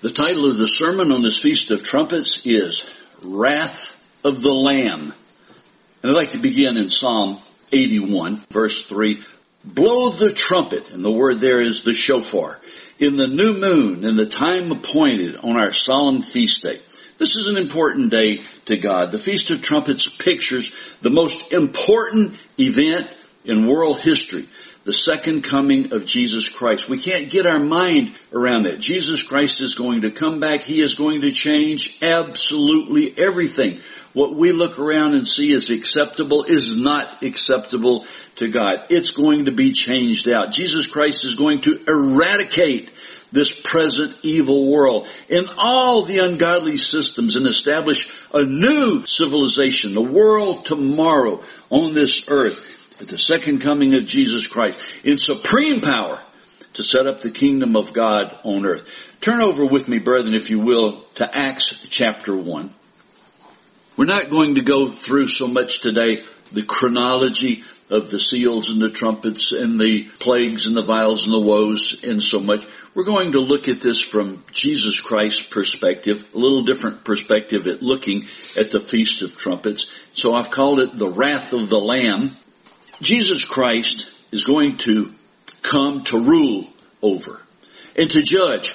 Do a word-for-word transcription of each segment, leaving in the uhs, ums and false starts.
The title of the sermon on this Feast of Trumpets is Wrath of the Lamb. And I'd like to begin in Psalm eighty-one, verse three. Blow the trumpet, and the word there is the shofar, in the new moon, in the time appointed on our solemn feast day. This is an important day to God. The Feast of Trumpets pictures the most important event in world history, the second coming of Jesus Christ. We can't get our mind around that. Jesus Christ is going to come back. He is going to change absolutely everything. What we look around and see as acceptable is not acceptable to God. It's going to be changed out. Jesus Christ is going to eradicate this present evil world and all the ungodly systems and establish a new civilization, the world tomorrow on this earth at the second coming of Jesus Christ in supreme power to set up the kingdom of God on earth. Turn over with me, brethren, if you will, to Acts chapter one. We're not going to go through so much today the chronology of the seals and the trumpets and the plagues and the vials and the woes and so much. We're going to look at this from Jesus Christ's perspective, a little different perspective at looking at the Feast of Trumpets. So I've called it the Wrath of the Lamb. Jesus Christ is going to come to rule over and to judge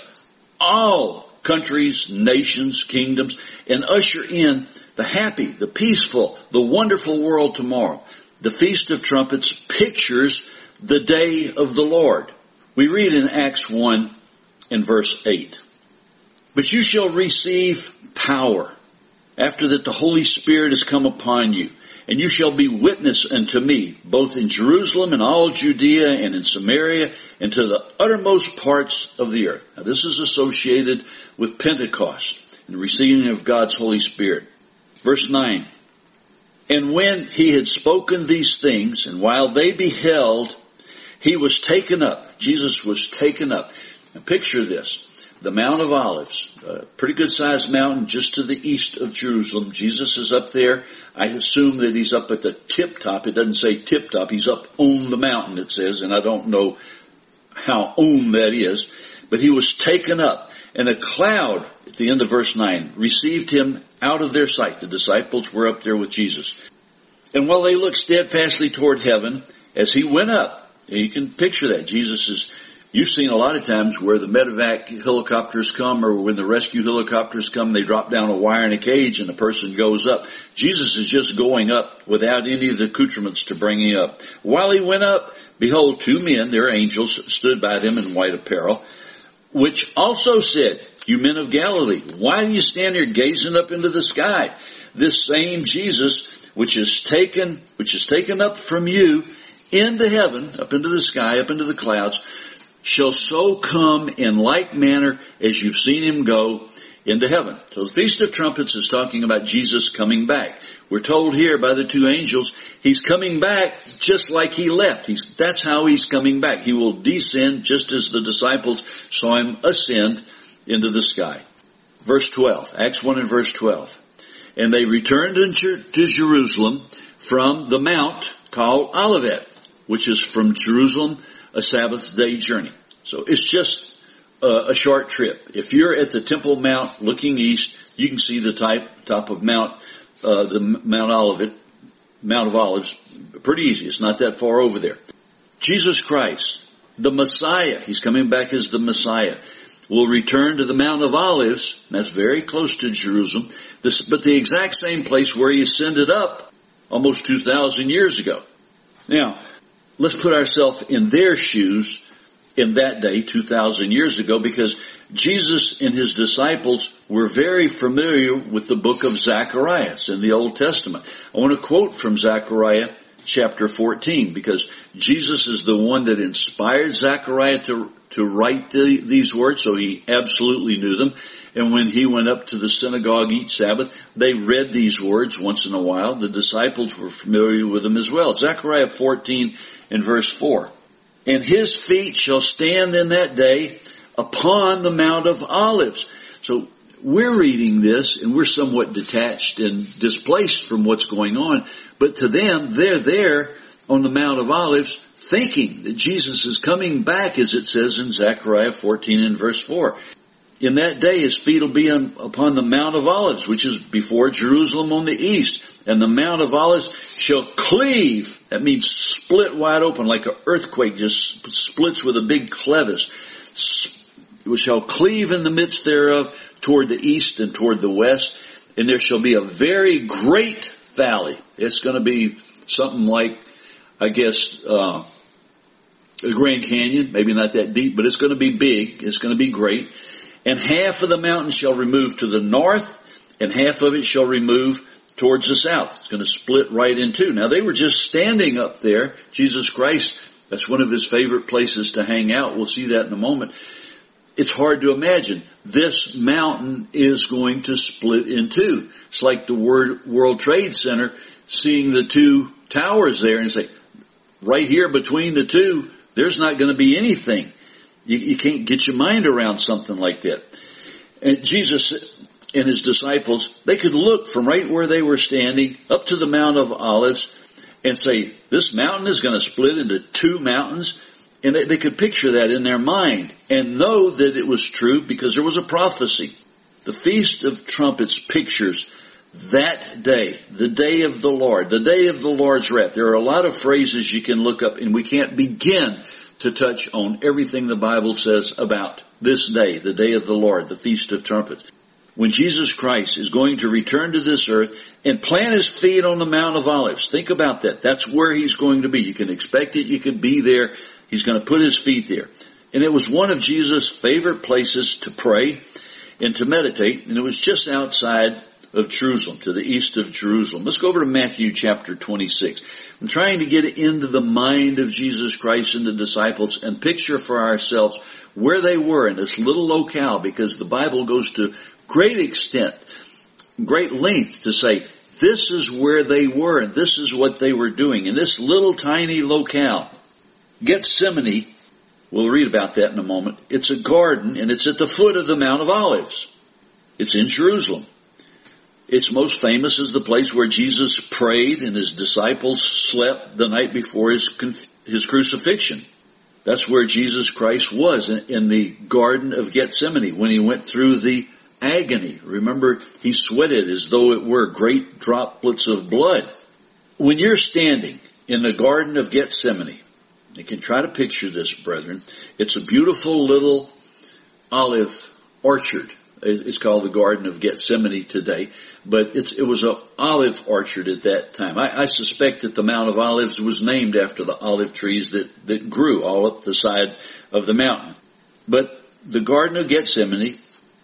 all countries, nations, kingdoms, and usher in the happy, the peaceful, the wonderful world tomorrow. The Feast of Trumpets pictures the day of the Lord. We read in Acts one and verse eight. But you shall receive power after that the Holy Spirit has come upon you. And you shall be witness unto me, both in Jerusalem and all Judea and in Samaria and to the uttermost parts of the earth. Now this is associated with Pentecost and the receiving of God's Holy Spirit. Verse nine. And when he had spoken these things, and while they beheld, he was taken up. Jesus was taken up. Now picture this. The Mount of Olives, a pretty good sized mountain just to the east of Jerusalem. Jesus is up there. I assume that he's up at the tip top. It doesn't say tip top. He's up on the mountain, it says, and I don't know how on that is. But he was taken up, and a cloud, at the end of verse nine, received him out of their sight. The disciples were up there with Jesus. And while they looked steadfastly toward heaven, as he went up, and you can picture that. Jesus is, you've seen a lot of times where the medevac helicopters come, or when the rescue helicopters come, they drop down a wire in a cage and the person goes up. Jesus is just going up without any of the accoutrements to bring him up. While he went up, behold, two men, their angels, stood by them in white apparel, which also said, you men of Galilee, why do you stand here gazing up into the sky? This same Jesus, which is taken, which is taken up from you into heaven, up into the sky, up into the clouds, shall so come in like manner as you've seen him go into heaven. So the Feast of Trumpets is talking about Jesus coming back. We're told here by the two angels, he's coming back just like he left. He's, that's how he's coming back. He will descend just as the disciples saw him ascend into the sky. Verse twelve, Acts one and verse twelve. And they returned to Jerusalem from the mount called Olivet, which is from Jerusalem a Sabbath day journey. So it's just a, a short trip. If you're at the Temple Mount looking east, you can see the type, top of Mount, uh, the Mount Olivet, Mount of Olives. Pretty easy. It's not that far over there. Jesus Christ, the Messiah, he's coming back as the Messiah, will return to the Mount of Olives. That's very close to Jerusalem. This, but the exact same place where he ascended up almost two thousand years ago. Now, let's put ourselves in their shoes in that day, two thousand years ago, because Jesus and his disciples were very familiar with the book of Zechariah in the Old Testament. I want to quote from Zechariah chapter fourteen, because Jesus is the one that inspired Zechariah to, to write the, these words, so he absolutely knew them. And when he went up to the synagogue each Sabbath, they read these words once in a while. The disciples were familiar with them as well. Zechariah fourteen and verse four. And his feet shall stand in that day upon the Mount of Olives. So we're reading this and we're somewhat detached and displaced from what's going on. But to them, they're there on the Mount of Olives thinking that Jesus is coming back, as it says in Zechariah fourteen and verse four. In that day his feet will be on, upon the Mount of Olives, which is before Jerusalem on the east. And the Mount of Olives shall cleave. That means split wide open like an earthquake, just splits with a big clevis. It shall cleave in the midst thereof toward the east and toward the west. And there shall be a very great valley. It's going to be something like, I guess, uh, the Grand Canyon. Maybe not that deep, but it's going to be big. It's going to be great. And half of the mountain shall remove to the north, and half of it shall remove towards the south. It's going to split right in two. Now they were just standing up there. Jesus Christ, that's one of his favorite places to hang out. We'll see that in a moment. It's hard to imagine. This mountain is going to split in two. It's like the World Trade Center seeing the two towers there and say, right here between the two, there's not going to be anything. You, you can't get your mind around something like that. And Jesus and his disciples, they could look from right where they were standing up to the Mount of Olives and say, this mountain is going to split into two mountains. And they, they could picture that in their mind and know that it was true because there was a prophecy. The Feast of Trumpets pictures that day, the day of the Lord, the day of the Lord's wrath. There are a lot of phrases you can look up, and we can't begin to touch on everything the Bible says about this day, the day of the Lord, the Feast of Trumpets. When Jesus Christ is going to return to this earth and plant his feet on the Mount of Olives. Think about that. That's where he's going to be. You can expect it. You could be there. He's going to put his feet there. And it was one of Jesus' favorite places to pray and to meditate. And it was just outside of Jerusalem, to the east of Jerusalem. Let's go over to Matthew chapter twenty-six. I'm trying to get into the mind of Jesus Christ and the disciples and picture for ourselves where they were in this little locale, because the Bible goes to great extent, great length to say this is where they were and this is what they were doing in this little tiny locale. Gethsemane, we'll read about that in a moment. It's a garden and it's at the foot of the Mount of Olives. It's in Jerusalem. It's most famous as the place where Jesus prayed and his disciples slept the night before his his crucifixion. That's where Jesus Christ was, in, in the Garden of Gethsemane, when he went through the agony. Remember, he sweated as though it were great droplets of blood. When you're standing in the Garden of Gethsemane, you can try to picture this, brethren. It's a beautiful little olive orchard. It's called the Garden of Gethsemane today, but it's, it was an olive orchard at that time. I, I suspect that the Mount of Olives was named after the olive trees that, that grew all up the side of the mountain. But the Garden of Gethsemane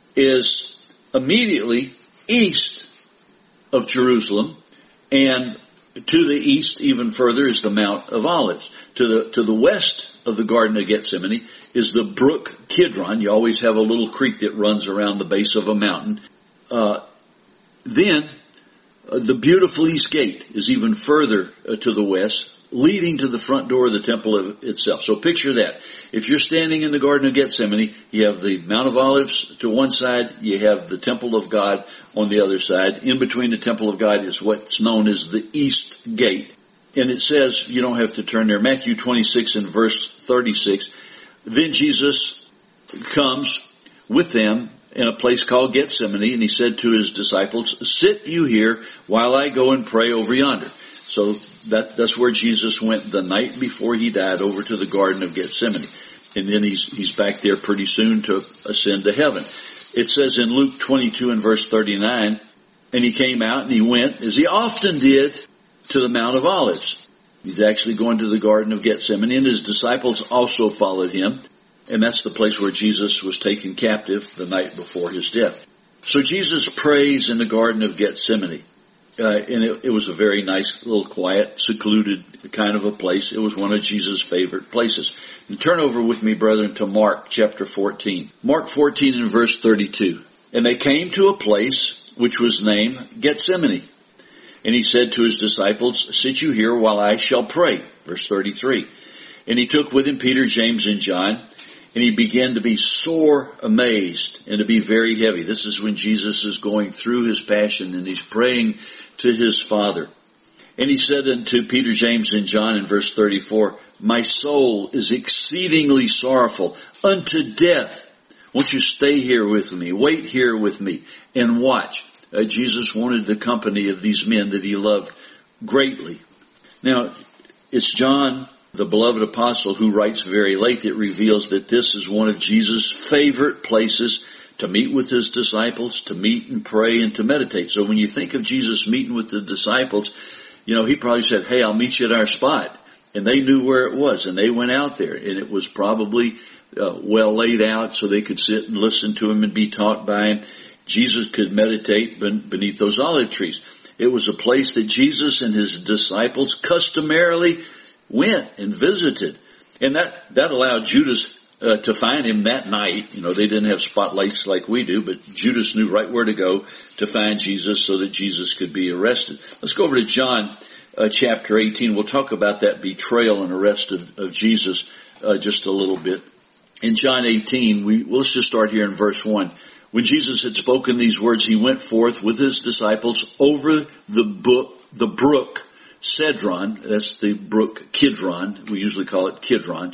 is immediately east of Jerusalem, and to the east even further is the Mount of Olives. To the, to the west of the Garden of Gethsemane is the brook Kidron. You always have a little creek that runs around the base of a mountain. Uh, then uh, the beautiful East Gate is even further uh, to the west, leading to the front door of the temple of itself. So picture that. If you're standing in the Garden of Gethsemane, you have the Mount of Olives to one side, you have the temple of God on the other side. In between the temple of God is what's known as the East Gate. And it says, you don't have to turn there, Matthew twenty-six and verse thirty-six, then Jesus comes with them in a place called Gethsemane, and he said to his disciples, sit you here while I go and pray over yonder. So that, that's where Jesus went the night before he died, over to the Garden of Gethsemane. And then he's, he's back there pretty soon to ascend to heaven. It says in Luke twenty-two and verse thirty-nine, and he came out and he went, as he often did, to the Mount of Olives. He's actually going to the Garden of Gethsemane, and his disciples also followed him. And that's the place where Jesus was taken captive the night before his death. So Jesus prays in the Garden of Gethsemane. Uh, and it, it was a very nice, little quiet, secluded kind of a place. It was one of Jesus' favorite places. And turn over with me, brethren, to Mark chapter fourteen. Mark fourteen and verse thirty-two. And they came to a place which was named Gethsemane. And he said to his disciples, sit you here while I shall pray. Verse thirty-three. And he took with him Peter, James, and John, and he began to be sore amazed and to be very heavy. This is when Jesus is going through his passion and he's praying to his Father. And he said unto Peter, James, and John in verse thirty-four, my soul is exceedingly sorrowful unto death. Won't you stay here with me? Wait here with me and watch. Uh, Jesus wanted the company of these men that he loved greatly. Now, it's John, the beloved apostle, who writes very late that reveals that this is one of Jesus' favorite places to meet with his disciples, to meet and pray and to meditate. So when you think of Jesus meeting with the disciples, you know, he probably said, hey, I'll meet you at our spot. And they knew where it was, and they went out there, and it was probably uh, well laid out so they could sit and listen to him and be taught by him. Jesus could meditate beneath those olive trees. It was a place that Jesus and his disciples customarily went and visited. And that, that allowed Judas uh, to find him that night. You know, they didn't have spotlights like we do, but Judas knew right where to go to find Jesus so that Jesus could be arrested. Let's go over to John uh, chapter eighteen. We'll talk about that betrayal and arrest of, of Jesus uh, just a little bit. In John eighteen, we, let's just start here in verse one. When Jesus had spoken these words, he went forth with his disciples over the book, the brook Cedron. That's the brook Kidron. We usually call it Kidron.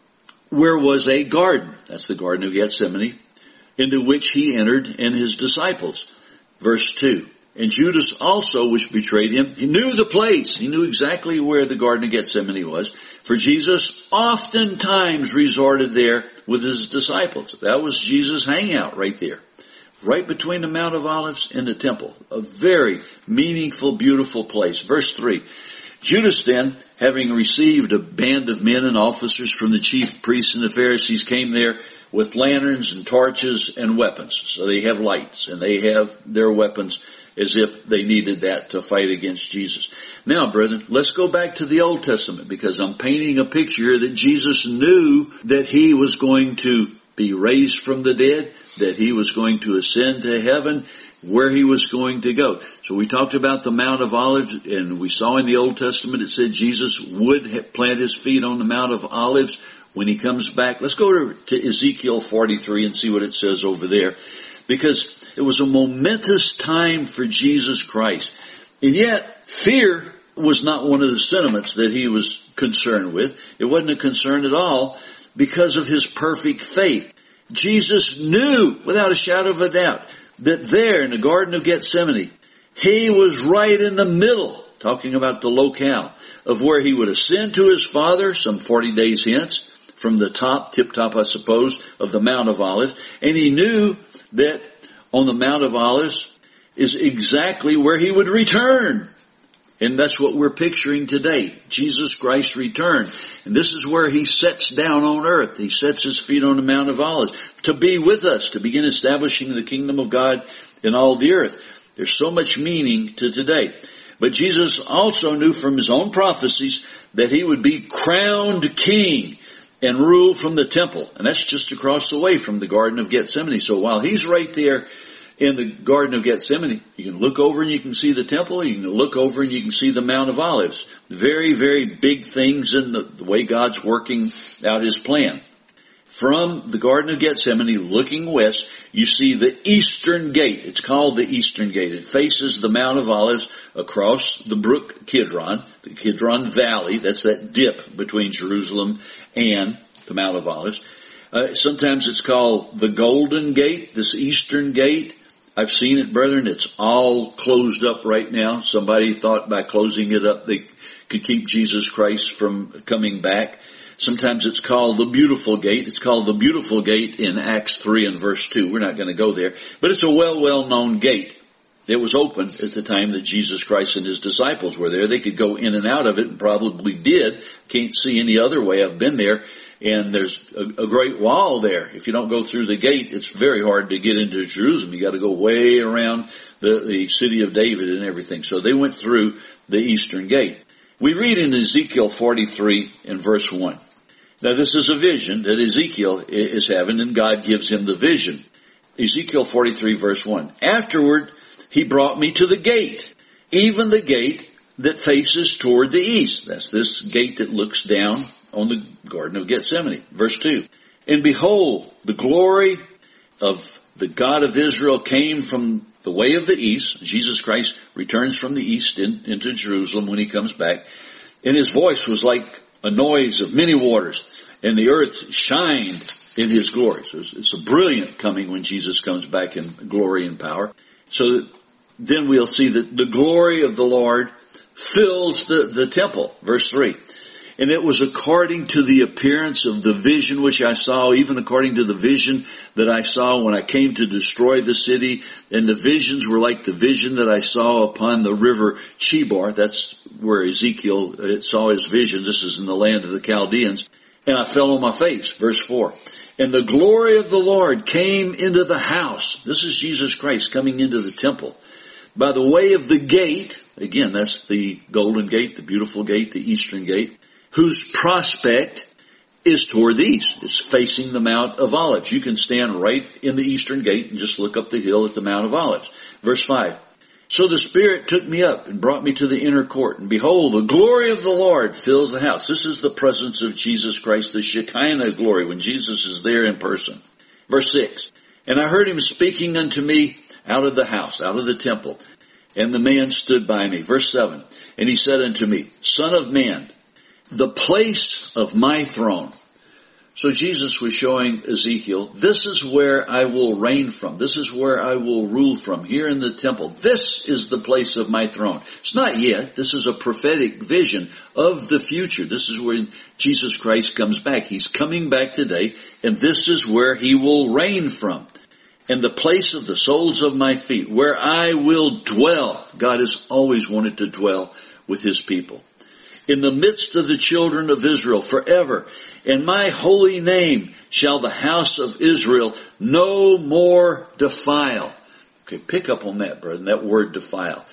Where was a garden. That's the Garden of Gethsemane, into which he entered and his disciples. Verse two. And Judas also, which betrayed him, he knew the place. He knew exactly where the Garden of Gethsemane was. For Jesus oftentimes resorted there with his disciples. That was Jesus' hangout right there. Right between the Mount of Olives and the temple. A very meaningful, beautiful place. Verse three. Judas then, having received a band of men and officers from the chief priests and the Pharisees, came there with lanterns and torches and weapons. So they have lights and they have their weapons as if they needed that to fight against Jesus. Now, brethren, let's go back to the Old Testament, because I'm painting a picture that Jesus knew that he was going to be raised from the dead, that he was going to ascend to heaven, where he was going to go. So we talked about the Mount of Olives, and we saw in the Old Testament it said Jesus would plant his feet on the Mount of Olives when he comes back. Let's go to, to Ezekiel forty-three and see what it says over there, because it was a momentous time for Jesus Christ. And yet, fear was not one of the sentiments that he was concerned with. It wasn't a concern at all because of his perfect faith. Jesus knew, without a shadow of a doubt, that there in the Garden of Gethsemane, he was right in the middle, talking about the locale, of where he would ascend to his Father some forty days hence, from the top, tip-top, I suppose, of the Mount of Olives. And he knew that on the Mount of Olives is exactly where he would return. And that's what we're picturing today. Jesus Christ's return. And this is where he sets down on earth. He sets his feet on the Mount of Olives to be with us, to begin establishing the kingdom of God in all the earth. There's so much meaning to today. But Jesus also knew from his own prophecies that he would be crowned king and rule from the temple. And that's just across the way from the Garden of Gethsemane. So while he's right there in the Garden of Gethsemane, you can look over and you can see the temple. You can look over and you can see the Mount of Olives. Very, very big things in the, the way God's working out his plan. From the Garden of Gethsemane, looking west, you see the Eastern Gate. It's called the Eastern Gate. It faces the Mount of Olives across the brook Kidron, the Kidron Valley. That's that dip between Jerusalem and the Mount of Olives. Uh, sometimes it's called the Golden Gate, this Eastern Gate. I've seen it, brethren. It's all closed up right now. Somebody thought by closing it up they could keep Jesus Christ from coming back. Sometimes it's called the Beautiful Gate. It's called the Beautiful Gate in Acts three and verse two. We're not going to go there. But it's a well, well-known gate. It was open at the time that Jesus Christ and his disciples were there. They could go in and out of it and probably did. Can't see any other way. I've been there. And there's a, a great wall there. If you don't go through the gate, it's very hard to get into Jerusalem. You got to go way around the, the city of David and everything. So they went through the Eastern Gate. We read in Ezekiel forty-three and verse one. Now this is a vision that Ezekiel is having, and God gives him the vision. Ezekiel forty-three verse one. Afterward, he brought me to the gate, even the gate that faces toward the east. That's this gate that looks down on the Garden of Gethsemane. Verse two. And behold, the glory of the God of Israel came from the way of the east. Jesus Christ returns from the east in, into Jerusalem when he comes back. And his voice was like a noise of many waters. And the earth shined in his glory. So it's, it's a brilliant coming when Jesus comes back in glory and power. So then we'll see that the glory of the Lord fills the, the temple. Verse three. And it was according to the appearance of the vision which I saw, even according to the vision that I saw when I came to destroy the city. And the visions were like the vision that I saw upon the river Chebar. That's where Ezekiel saw his vision. This is in the land of the Chaldeans. And I fell on my face. Verse four. And the glory of the Lord came into the house. This is Jesus Christ coming into the temple. By the way of the gate. Again, that's the golden gate, the beautiful gate, the eastern gate. Whose prospect is toward the east. It's facing the Mount of Olives. You can stand right in the eastern gate and just look up the hill at the Mount of Olives. Verse five. So the Spirit took me up and brought me to the inner court. And behold, the glory of the Lord fills the house. This is the presence of Jesus Christ, the Shekinah glory, when Jesus is there in person. Verse six. And I heard him speaking unto me out of the house, out of the temple. And the man stood by me. Verse seven. And he said unto me, Son of man, the place of my throne. So Jesus was showing Ezekiel, this is where I will reign from. This is where I will rule from, here in the temple. This is the place of my throne. It's not yet. This is a prophetic vision of the future. This is when Jesus Christ comes back. He's coming back today, and this is where he will reign from. And the place of the soles of my feet, where I will dwell. God has always wanted to dwell with his people. In the midst of the children of Israel forever. And my holy name shall the house of Israel no more defile. Okay, pick up on that, brethren, that word defile.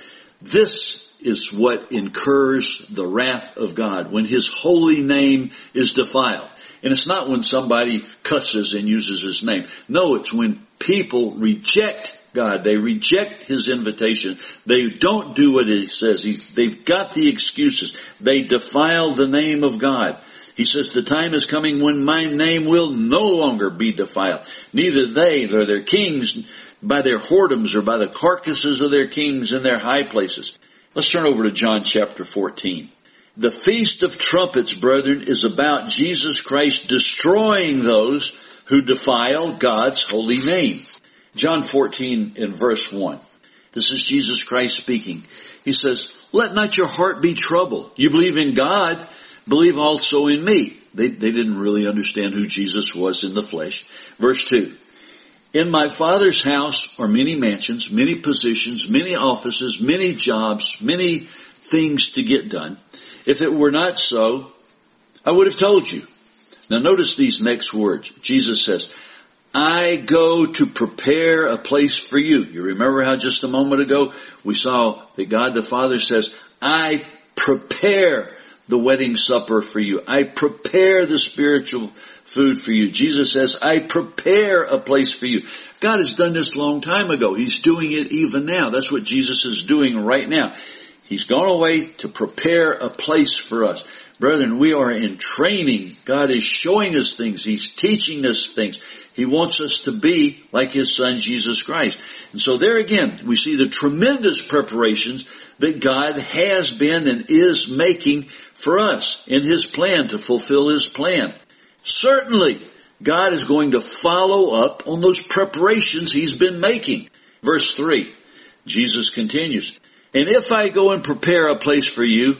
This is what incurs the wrath of God, when his holy name is defiled. And it's not when somebody cusses and uses his name. No, it's when people reject God. They reject his invitation. They don't do what he says. He, they've got the excuses. They defile the name of God. He says, the time is coming when my name will no longer be defiled. Neither they nor their kings by their whoredoms or by the carcasses of their kings in their high places. Let's turn over to John chapter fourteen. The Feast of Trumpets, brethren, is about Jesus Christ destroying those who defile God's holy name. John fourteen in verse one. This is Jesus Christ speaking. He says, let not your heart be troubled. You believe in God, believe also in me. They, they didn't really understand who Jesus was in the flesh. Verse two. In my Father's house are many mansions, many positions, many offices, many jobs, many things to get done. If it were not so, I would have told you. Now notice these next words. Jesus says, I go to prepare a place for you. You remember how just a moment ago we saw that God the Father says, I prepare the wedding supper for you. I prepare the spiritual food for you. Jesus says, I prepare a place for you. God has done this a long time ago. He's doing it even now. That's what Jesus is doing right now. He's gone away to prepare a place for us. Brethren, we are in training. God is showing us things. He's teaching us things. He wants us to be like his son, Jesus Christ. And so there again, we see the tremendous preparations that God has been and is making for us in his plan to fulfill his plan. Certainly, God is going to follow up on those preparations he's been making. Verse three, Jesus continues, and if I go and prepare a place for you,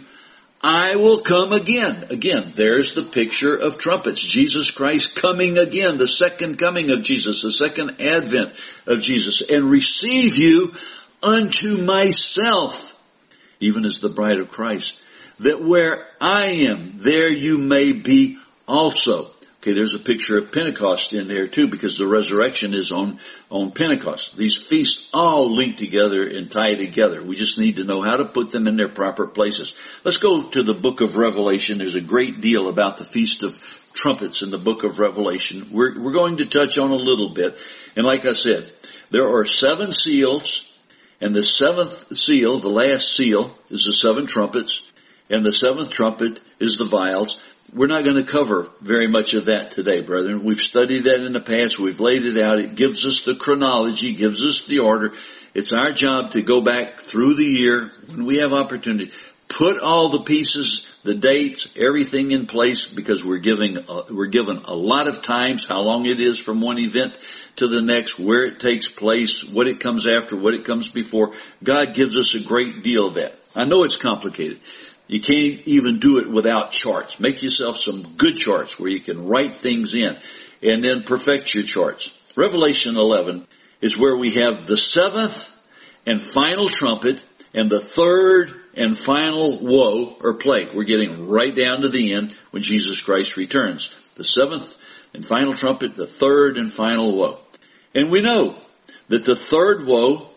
I will come again. Again, there's the picture of trumpets. Jesus Christ coming again, the second coming of Jesus, the second advent of Jesus, and receive you unto myself, even as the bride of Christ, that where I am, there you may be also. Okay, there's a picture of Pentecost in there too, because the resurrection is on, on Pentecost. These feasts all link together and tie together. We just need to know how to put them in their proper places. Let's go to the book of Revelation. There's a great deal about the Feast of Trumpets in the book of Revelation. We're, we're going to touch on a little bit. And like I said, there are seven seals, and the seventh seal, the last seal, is the seven trumpets, and the seventh trumpet is the vials. We're not going to cover very much of that today, brethren. We've studied that in the past. We've laid it out. It gives us the chronology, gives us the order. It's our job to go back through the year when we have opportunity, put all the pieces, the dates, everything in place, because we're giving, uh, we're given a lot of times, how long it is from one event to the next, where it takes place, what it comes after, what it comes before. God gives us a great deal of that. I know it's complicated. You can't even do it without charts. Make yourself some good charts where you can write things in and then perfect your charts. Revelation eleven is where we have the seventh and final trumpet and the third and final woe or plague. We're getting right down to the end when Jesus Christ returns. The seventh and final trumpet, the third and final woe. And we know that the third woe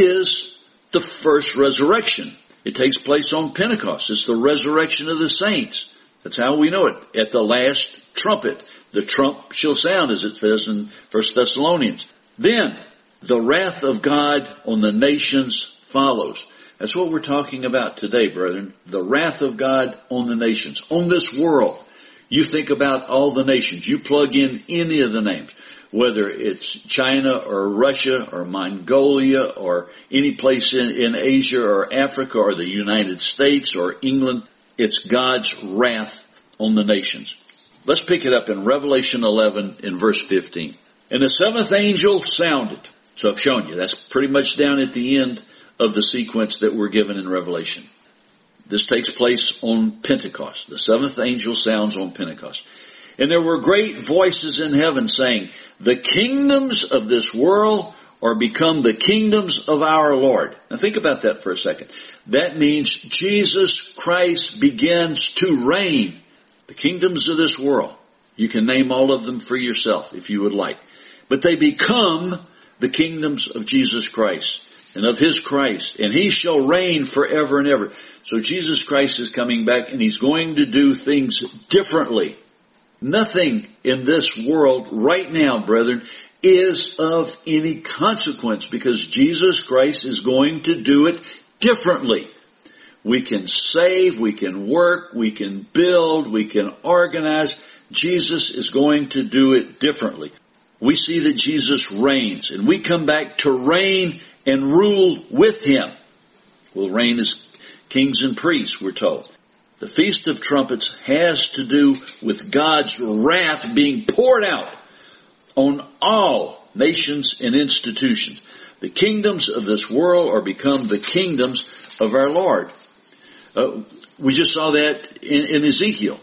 is the first resurrection. It takes place on Pentecost. It's the resurrection of the saints. That's how we know it. At the last trumpet, the trump shall sound, as it says in First Thessalonians. Then the wrath of God on the nations follows. That's what we're talking about today, brethren. The wrath of God on the nations, on this world. You think about all the nations. You plug in any of the names, whether it's China or Russia or Mongolia or any place in, in Asia or Africa or the United States or England. It's God's wrath on the nations. Let's pick it up in Revelation eleven in verse fifteen. And the seventh angel sounded. So I've shown you. That's pretty much down at the end of the sequence that we're given in Revelation. This takes place on Pentecost. The seventh angel sounds on Pentecost. And there were great voices in heaven saying, the kingdoms of this world are become the kingdoms of our Lord. Now think about that for a second. That means Jesus Christ begins to reign. The kingdoms of this world. You can name all of them for yourself if you would like. But they become the kingdoms of Jesus Christ and of His Christ. And He shall reign forever and ever. So Jesus Christ is coming back and He's going to do things differently. Nothing in this world right now, brethren, is of any consequence because Jesus Christ is going to do it differently. We can save, we can work, we can build, we can organize. Jesus is going to do it differently. We see that Jesus reigns, and we come back to reign and rule with Him. We'll reign as kings and priests, we're told. The Feast of Trumpets has to do with God's wrath being poured out on all nations and institutions. The kingdoms of this world are become the kingdoms of our Lord. Uh, we just saw that in, in Ezekiel.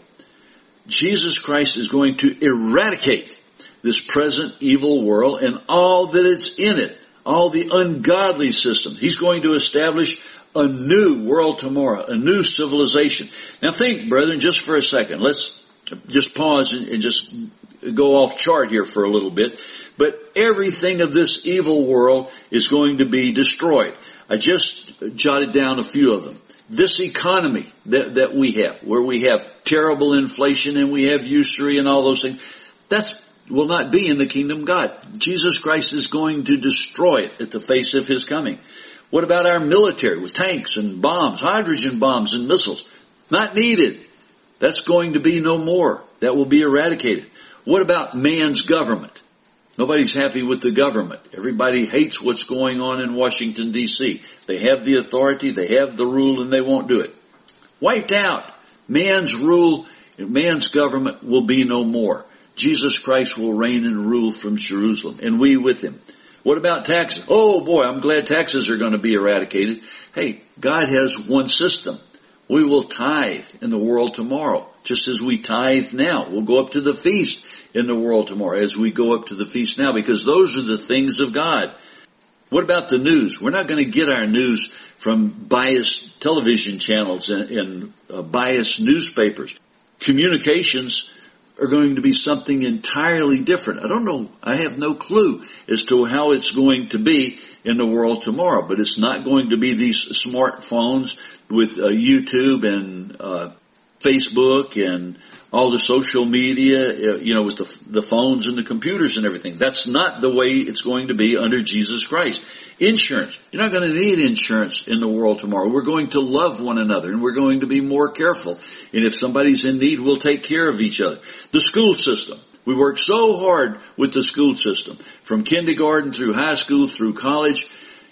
Jesus Christ is going to eradicate this present evil world and all that it's in it, all the ungodly systems. He's going to establish a new world tomorrow, a new civilization. Now think, brethren, just for a second. Let's just pause and, and just go off chart here for a little bit. But everything of this evil world is going to be destroyed. I just jotted down a few of them. This economy that, that we have, where we have terrible inflation and we have usury and all those things, that will not be in the kingdom of God. Jesus Christ is going to destroy it at the face of His coming. What about our military with tanks and bombs, hydrogen bombs and missiles? Not needed. That's going to be no more. That will be eradicated. What about man's government? Nobody's happy with the government. Everybody hates what's going on in Washington, D C They have the authority, they have the rule, and they won't do it. Wiped out. Man's rule, man's government will be no more. Jesus Christ will reign and rule from Jerusalem, and we with Him. What about taxes? Oh boy, I'm glad taxes are going to be eradicated. Hey, God has one system. We will tithe in the world tomorrow, just as we tithe now. We'll go up to the feast in the world tomorrow as we go up to the feast now, because those are the things of God. What about the news? We're not going to get our news from biased television channels and, and uh, biased newspapers. Communications are going to be something entirely different. I don't know. I have no clue as to how it's going to be in the world tomorrow, but it's not going to be these smartphones with uh, YouTube and uh, Facebook and all the social media, uh, you know, with the, the phones and the computers and everything. That's not the way it's going to be under Jesus Christ. Insurance. You're not going to need insurance in the world tomorrow. We're going to love one another and we're going to be more careful. And if somebody's in need, we'll take care of each other. The school system. We work so hard with the school system, from kindergarten through high school through college.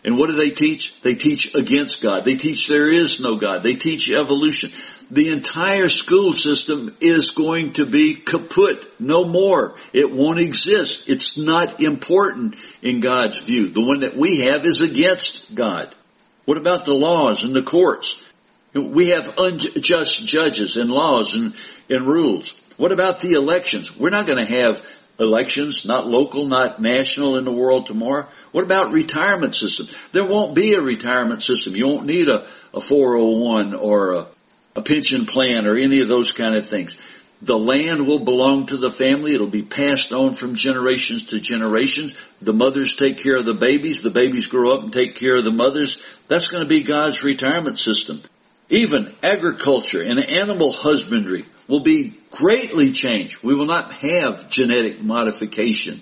And what do they teach? They teach against God. They teach there is no God. They teach evolution. The entire school system is going to be kaput. No more. It won't exist. It's not important in God's view. The one that we have is against God. What about the laws and the courts? We have unjust judges and laws and, and rules. What about the elections? We're not going to have elections, not local, not national in the world tomorrow. What about retirement system? There won't be a retirement system. You won't need a, a four oh one or a a pension plan or any of those kind of things. The land will belong to the family. It'll be passed on from generations to generations. The mothers take care of the babies. The babies grow up and take care of the mothers. That's going to be God's retirement system. Even agriculture and animal husbandry will be greatly changed. We will not have genetic modification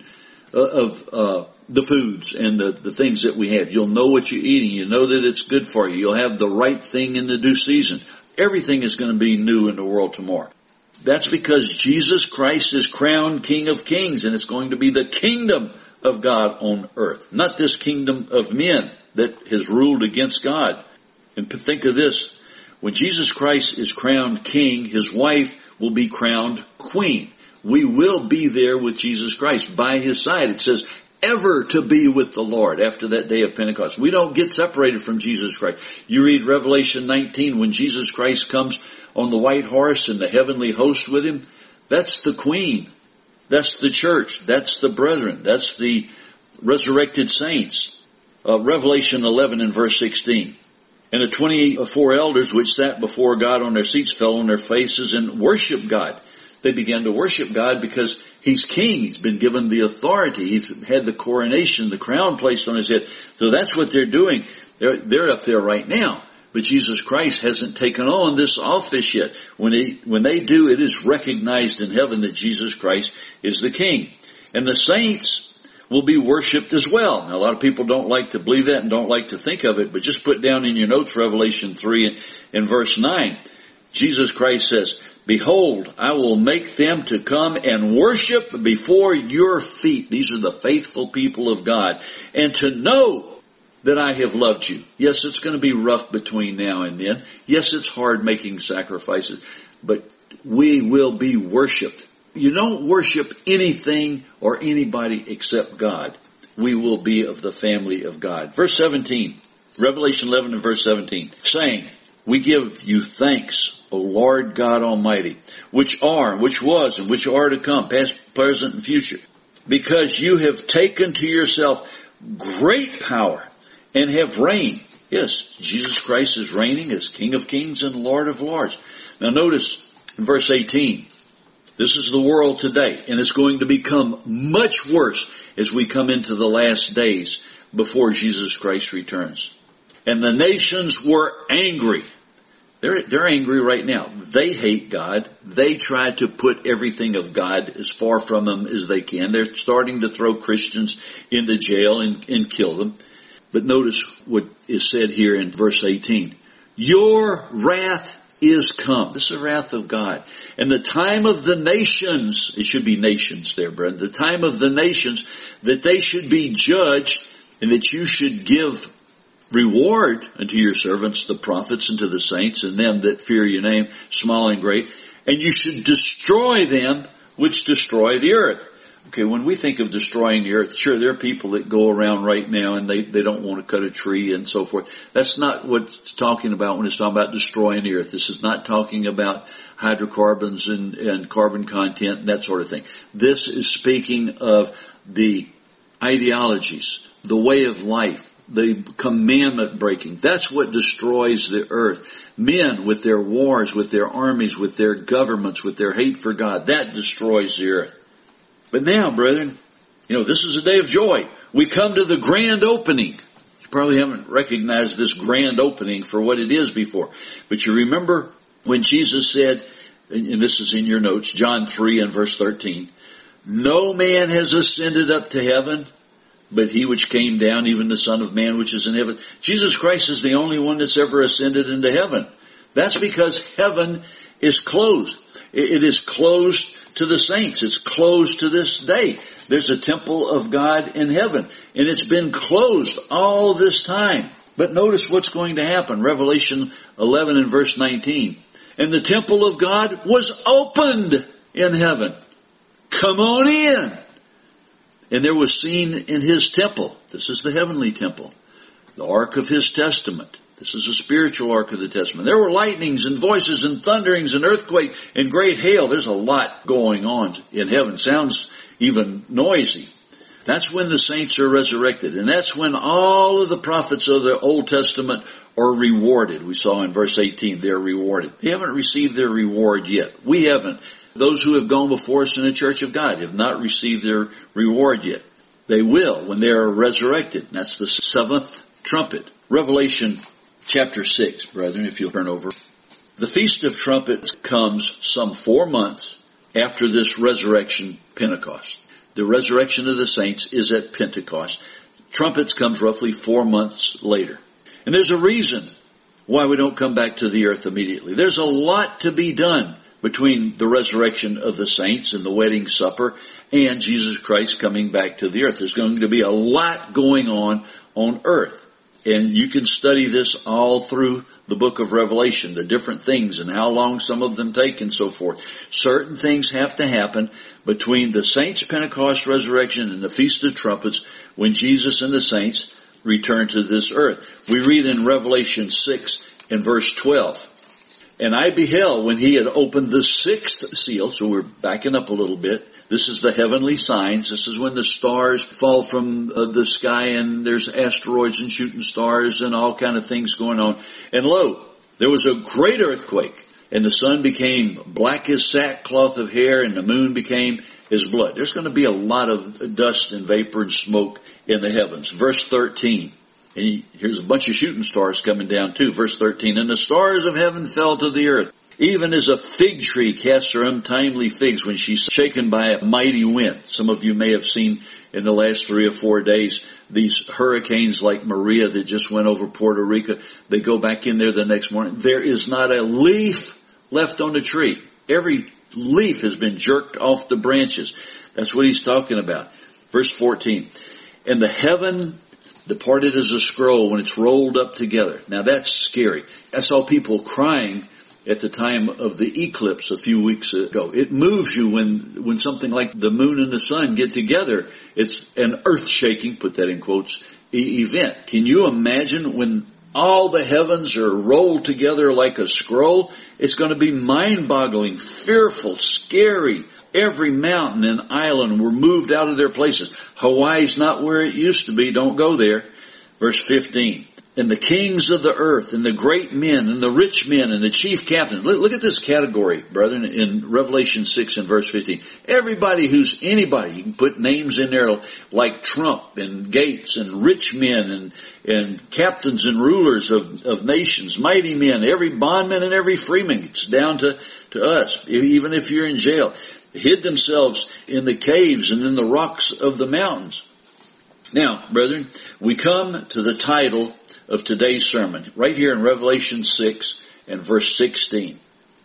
of uh, the foods and the, the things that we have. You'll know what you're eating. You know that it's good for you. You'll have the right thing in the due season. Everything is going to be new in the world tomorrow. That's because Jesus Christ is crowned King of Kings, and it's going to be the kingdom of God on earth, not this kingdom of men that has ruled against God. And think of this. When Jesus Christ is crowned King, His wife will be crowned Queen. We will be there with Jesus Christ by His side. It says, ever to be with the Lord after that day of Pentecost. We don't get separated from Jesus Christ. You read Revelation nineteen, when Jesus Christ comes on the white horse and the heavenly host with Him, that's the Queen. That's the church. That's the brethren. That's the resurrected saints. Uh, Revelation eleven and verse sixteen. And the twenty-four elders which sat before God on their seats fell on their faces and worshiped God. They began to worship God because He's king. He's been given the authority. He's had the coronation, the crown placed on His head. So that's what they're doing. They're, they're up there right now. But Jesus Christ hasn't taken on this office yet. When they, when they do, it is recognized in heaven that Jesus Christ is the king. And the saints will be worshipped as well. Now, a lot of people don't like to believe that and don't like to think of it, but just put down in your notes Revelation three and, and verse nine. Jesus Christ says, behold, I will make them to come and worship before your feet. These are the faithful people of God. And to know that I have loved you. Yes, it's going to be rough between now and then. Yes, it's hard making sacrifices. But we will be worshipped. You don't worship anything or anybody except God. We will be of the family of God. Verse seventeen, Revelation eleven and verse seventeen, saying, we give you thanks, O Lord God Almighty, which are, which was, and which are to come, past, present, and future, because you have taken to yourself great power and have reigned. Yes, Jesus Christ is reigning as King of Kings and Lord of Lords. Now notice in verse eighteen, this is the world today, and it's going to become much worse as we come into the last days before Jesus Christ returns. And the nations were angry. They're, they're angry right now. They hate God. They try to put everything of God as far from them as they can. They're starting to throw Christians into jail and, and kill them. But notice what is said here in verse eighteen. Your wrath is come. This is the wrath of God. And the time of the nations, it should be nations there, brethren, the time of the nations that they should be judged and that you should give reward unto your servants, the prophets, and to the saints, and them that fear your name, small and great. And you should destroy them which destroy the earth. Okay, when we think of destroying the earth, sure, there are people that go around right now and they, they don't want to cut a tree and so forth. That's not what it's talking about when it's talking about destroying the earth. This is not talking about hydrocarbons and, and carbon content and that sort of thing. This is speaking of the ideologies, the way of life, the commandment breaking. That's what destroys the earth. Men with their wars, with their armies, with their governments, with their hate for God, that destroys the earth. But now, brethren, you know, this is a day of joy. We come to the grand opening. You probably haven't recognized this grand opening for what it is before. But you remember when Jesus said, and this is in your notes, John three and verse thirteen, no man has ascended up to heaven, but he which came down, even the Son of Man which is in heaven. Jesus Christ is the only one that's ever ascended into heaven. That's because heaven is closed. It is closed to the saints. It's closed to this day. There's a temple of God in heaven, and it's been closed all this time. But notice what's going to happen. Revelation eleven and verse nineteen. And the temple of God was opened in heaven. Come on in. And there was seen in his temple. This is the heavenly temple. The ark of his testament. This is a spiritual ark of the testament. There were lightnings and voices and thunderings and earthquake and great hail. There's a lot going on in heaven. Sounds even noisy. That's when the saints are resurrected. And that's when all of the prophets of the Old Testament are rewarded. We saw in verse eighteen, they're rewarded. They haven't received their reward yet. We haven't. Those who have gone before us in the church of God have not received their reward yet. They will when they are resurrected. That's the seventh trumpet. Revelation chapter six, brethren, if you'll turn over. The Feast of Trumpets comes some four months after this resurrection Pentecost. The resurrection of the saints is at Pentecost. Trumpets comes roughly four months later. And there's a reason why we don't come back to the earth immediately. There's a lot to be done between the resurrection of the saints and the wedding supper and Jesus Christ coming back to the earth. There's going to be a lot going on on earth. And you can study this all through the book of Revelation, the different things and how long some of them take and so forth. Certain things have to happen between the saints' Pentecost resurrection and the Feast of Trumpets when Jesus and the saints return to this earth. We read in Revelation six and verse twelve. And I beheld when he had opened the sixth seal, so we're backing up a little bit. This is the heavenly signs. This is when the stars fall from uh, the sky and there's asteroids and shooting stars and all kind of things going on. And lo, there was a great earthquake, and the sun became black as sackcloth of hair, and the moon became as blood. There's going to be a lot of dust and vapor and smoke in the heavens. Verse thirteen. And here's a bunch of shooting stars coming down too. Verse thirteen. And the stars of heaven fell to the earth, even as a fig tree casts her untimely figs when she's shaken by a mighty wind. Some of you may have seen in the last three or four days these hurricanes like Maria that just went over Puerto Rico. They go back in there the next morning. There is not a leaf left on the tree. Every leaf has been jerked off the branches. That's what he's talking about. Verse fourteen. And the heaven departed as a scroll when it's rolled up together. Now that's scary. I saw people crying at the time of the eclipse a few weeks ago. It moves you when, when something like the moon and the sun get together. It's an earth-shaking, put that in quotes, e- event. Can you imagine when all the heavens are rolled together like a scroll? It's going to be mind-boggling, fearful, scary. Every mountain and island were moved out of their places. Hawaii's not where it used to be. Don't go there. Verse fifteen. And the kings of the earth and the great men and the rich men and the chief captains. Look, look at this category, brethren, in Revelation six and verse fifteen. Everybody who's anybody. You can put names in there like Trump and Gates and rich men and, and captains and rulers of, of nations, mighty men, every bondman and every freeman. It's down to, to us, even if you're in jail. Hid themselves in the caves and in the rocks of the mountains. Now, brethren, we come to the title of today's sermon, right here in Revelation six and verse sixteen.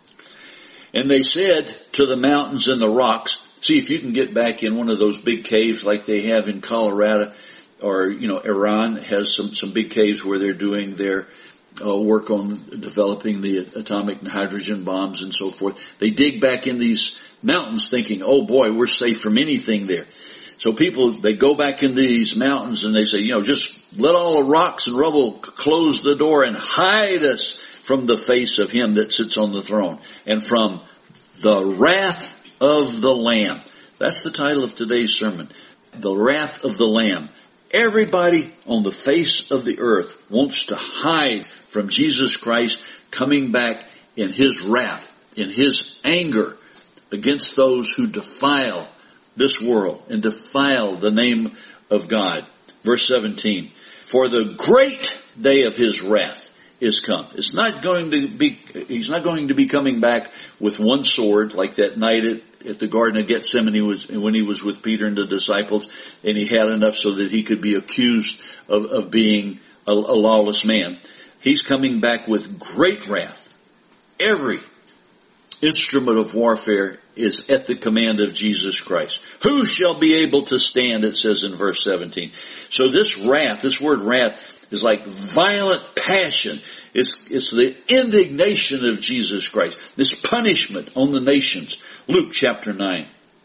And they said to the mountains and the rocks, see if you can get back in one of those big caves like they have in Colorado, or, you know, Iran has some, some big caves where they're doing their Uh, work on developing the atomic and hydrogen bombs and so forth. They dig back in these mountains thinking, oh boy, we're safe from anything there. So people, they go back into these mountains and they say, you know, just let all the rocks and rubble close the door and hide us from the face of him that sits on the throne and from the wrath of the Lamb. That's the title of today's sermon. The wrath of the Lamb. Everybody on the face of the earth wants to hide from Jesus Christ coming back in his wrath, in his anger against those who defile this world and defile the name of God. Verse seventeen, for the great day of his wrath is come. It's not going to be, he's not going to be coming back with one sword like that night at, at the Garden of Gethsemane was, when he was with Peter and the disciples, and he had enough so that he could be accused of, of being a, a lawless man. He's coming back with great wrath. Every instrument of warfare is at the command of Jesus Christ. Who shall be able to stand, it says in verse seventeen. So this wrath, this word wrath, is like violent passion. It's, it's the indignation of Jesus Christ. This punishment on the nations. Luke chapter nine.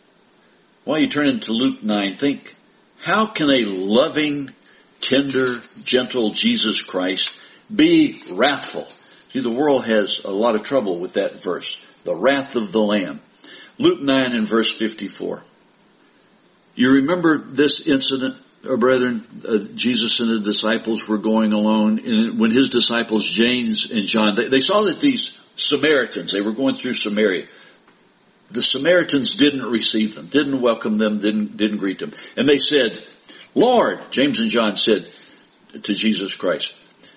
While you turn into Luke nine, think, how can a loving, tender, gentle Jesus Christ be wrathful? See, the world has a lot of trouble with that verse. The wrath of the Lamb. Luke nine and verse fifty-four. You remember this incident, uh, brethren? Uh, Jesus and the disciples were going alone. And when his disciples, James and John, they, they saw that these Samaritans, they were going through Samaria. The Samaritans didn't receive them, didn't welcome them, didn't, didn't greet them. And they said, Lord, James and John said to Jesus Christ,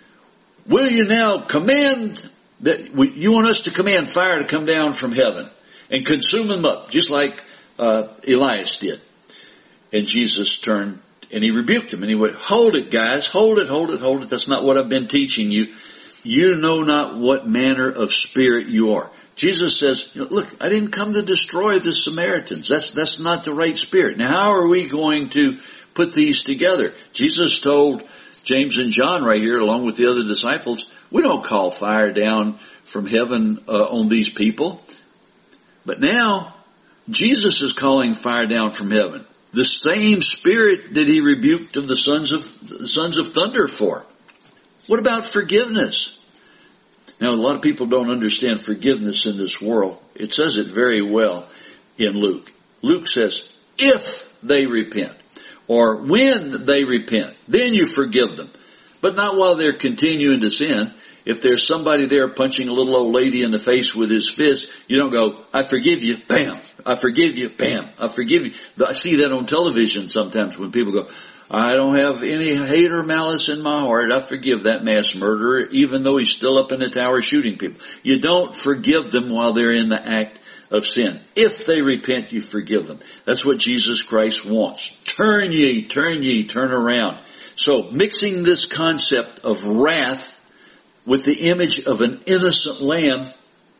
will you now command that you want us to command fire to come down from heaven and consume them up, just like uh, Elias did? And Jesus turned and he rebuked them and he went, hold it, guys, hold it, hold it, hold it. That's not what I've been teaching you. You know not what manner of spirit you are. Jesus says, look, I didn't come to destroy the Samaritans. That's, that's not the right spirit. Now, how are we going to put these together? Jesus told James and John right here, along with the other disciples, we don't call fire down from heaven uh, on these people. But now, Jesus is calling fire down from heaven. The same spirit that he rebuked of the sons of, the sons of thunder for. What about forgiveness? Now, a lot of people don't understand forgiveness in this world. It says it very well in Luke. Luke says, if they repent, or when they repent, then you forgive them. But not while they're continuing to sin. If there's somebody there punching a little old lady in the face with his fist, you don't go, I forgive you, bam. I forgive you, bam. I forgive you. I see that on television sometimes when people go, I don't have any hate or malice in my heart. I forgive that mass murderer, even though he's still up in the tower shooting people. You don't forgive them while they're in the act of sin. If they repent, you forgive them. That's what Jesus Christ wants. Turn ye, turn ye, turn around. So mixing this concept of wrath with the image of an innocent lamb,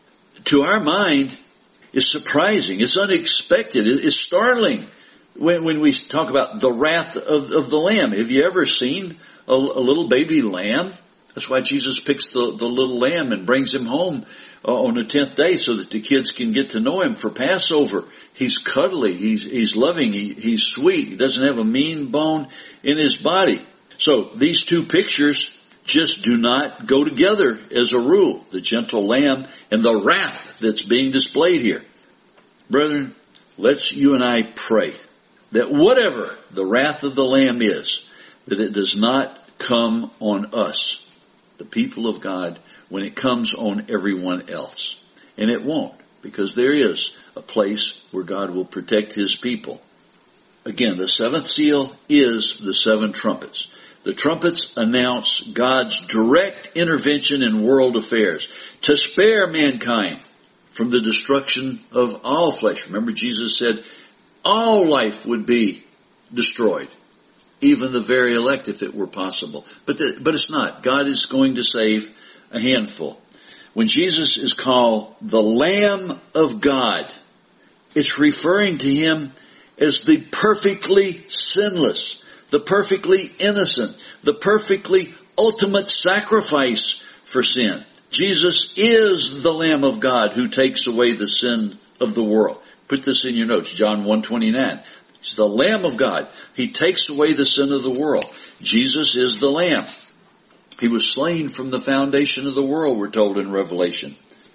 to our mind, is surprising. It's unexpected. It's startling. When, when we talk about the wrath of, of the lamb, have you ever seen a, a little baby lamb? That's why Jesus picks the, the little lamb and brings him home uh, on the tenth day so that the kids can get to know him for Passover. He's cuddly. He's, he's loving. He, he's sweet. He doesn't have a mean bone in his body. So these two pictures just do not go together as a rule. The gentle lamb and the wrath that's being displayed here. Brethren, let's you and I pray that whatever the wrath of the Lamb is, that it does not come on us, the people of God, when it comes on everyone else. And it won't, because there is a place where God will protect his people. Again, the seventh seal is the seven trumpets. The trumpets announce God's direct intervention in world affairs to spare mankind from the destruction of all flesh. Remember, Jesus said, all life would be destroyed, even the very elect if it were possible. But the, but it's not. God is going to save a handful. When Jesus is called the Lamb of God, it's referring to him as the perfectly sinless, the perfectly innocent, the perfectly ultimate sacrifice for sin. Jesus is the Lamb of God who takes away the sin of the world. Put this in your notes, John one twenty-nine. It's the Lamb of God. He takes away the sin of the world. Jesus is the Lamb. He was slain from the foundation of the world, we're told in Revelation.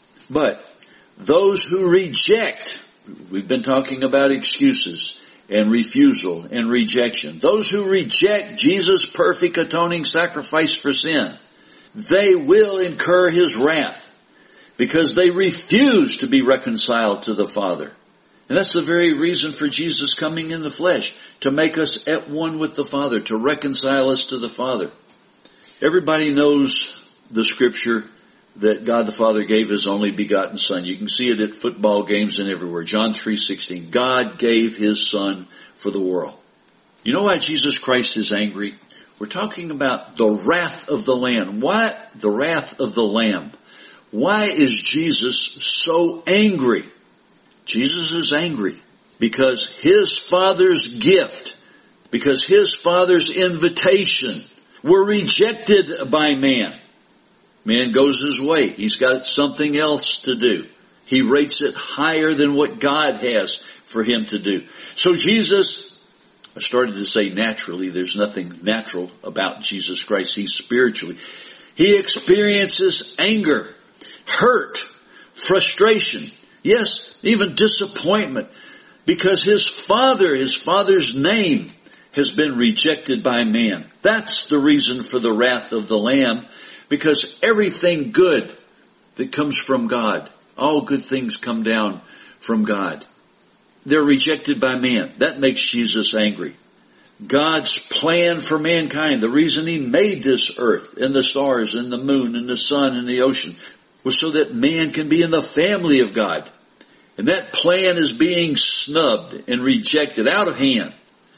But those who reject, we've been talking about excuses and refusal and rejection. Those who reject Jesus' perfect atoning sacrifice for sin, they will incur his wrath because they refuse to be reconciled to the Father. And that's the very reason for Jesus coming in the flesh, to make us at one with the Father, to reconcile us to the Father. Everybody knows the scripture that God the Father gave his only begotten Son. You can see it at football games and everywhere. John three sixteen. God gave his Son for the world. You know why Jesus Christ is angry? We're talking about the wrath of the Lamb. What? The wrath of the Lamb. Why is Jesus so angry? Jesus is angry because his Father's gift, because his Father's invitation were rejected by man. Man goes his way. He's got something else to do. He rates it higher than what God has for him to do. So Jesus, I started to say naturally, there's nothing natural about Jesus Christ. He's spiritually. He experiences anger, hurt, frustration, yes, even disappointment, because his Father, his Father's name has been rejected by man. That's the reason for the wrath of the Lamb, because everything good that comes from God, all good things come down from God. They're rejected by man. That makes Jesus angry. God's plan for mankind, the reason he made this earth and the stars and the moon and the sun and the ocean, was so that man can be in the family of God. And that plan is being snubbed and rejected out of hand.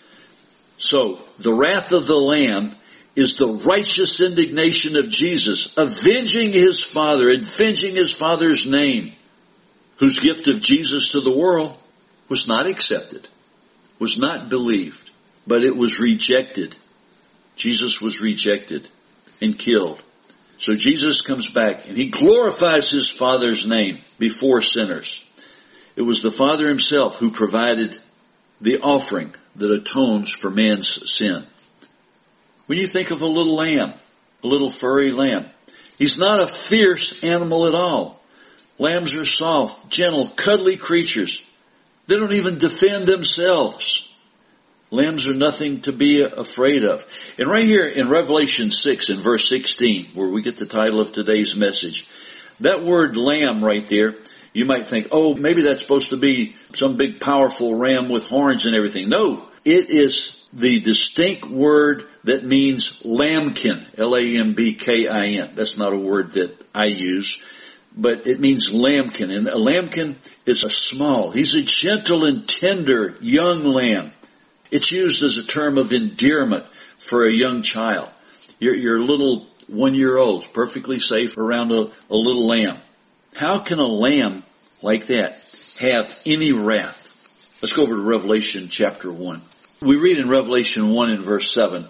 So, the wrath of the Lamb is the righteous indignation of Jesus, avenging his Father, avenging his Father's name, whose gift of Jesus to the world was not accepted, was not believed, but it was rejected. Jesus was rejected and killed. So Jesus comes back and he glorifies his Father's name before sinners. It was the Father himself who provided the offering that atones for man's sin. When you think of a little lamb, a little furry lamb, he's not a fierce animal at all. Lambs are soft, gentle, cuddly creatures. They don't even defend themselves. Lambs are nothing to be afraid of. And right here in Revelation six in verse sixteen, where we get the title of today's message, that word lamb right there, you might think, oh, maybe that's supposed to be some big powerful ram with horns and everything. No, it is the distinct word that means lambkin, L A M B K I N. That's not a word that I use, but it means lambkin. And a lambkin is a small, he's a gentle and tender young lamb. It's used as a term of endearment for a young child. Your, your little one-year-old's perfectly safe around a, a little lamb. How can a lamb like that have any wrath? Let's go over to Revelation chapter one. We read in Revelation one in verse seven,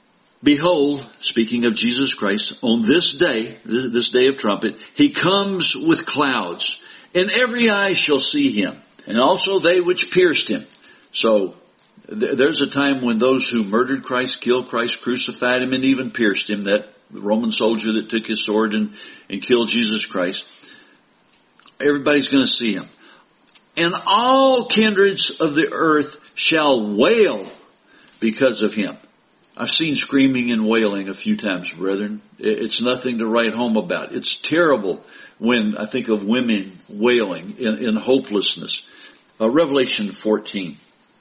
behold, speaking of Jesus Christ, on this day, this day of trumpet, he comes with clouds, and every eye shall see him, and also they which pierced him. So, there's a time when those who murdered Christ, killed Christ, crucified him, and even pierced him, that Roman soldier that took his sword and, and killed Jesus Christ, everybody's going to see him. And all kindreds of the earth shall wail because of him. I've seen screaming and wailing a few times, brethren. It's nothing to write home about. It's terrible when I think of women wailing in, in hopelessness. Uh, Revelation fourteen.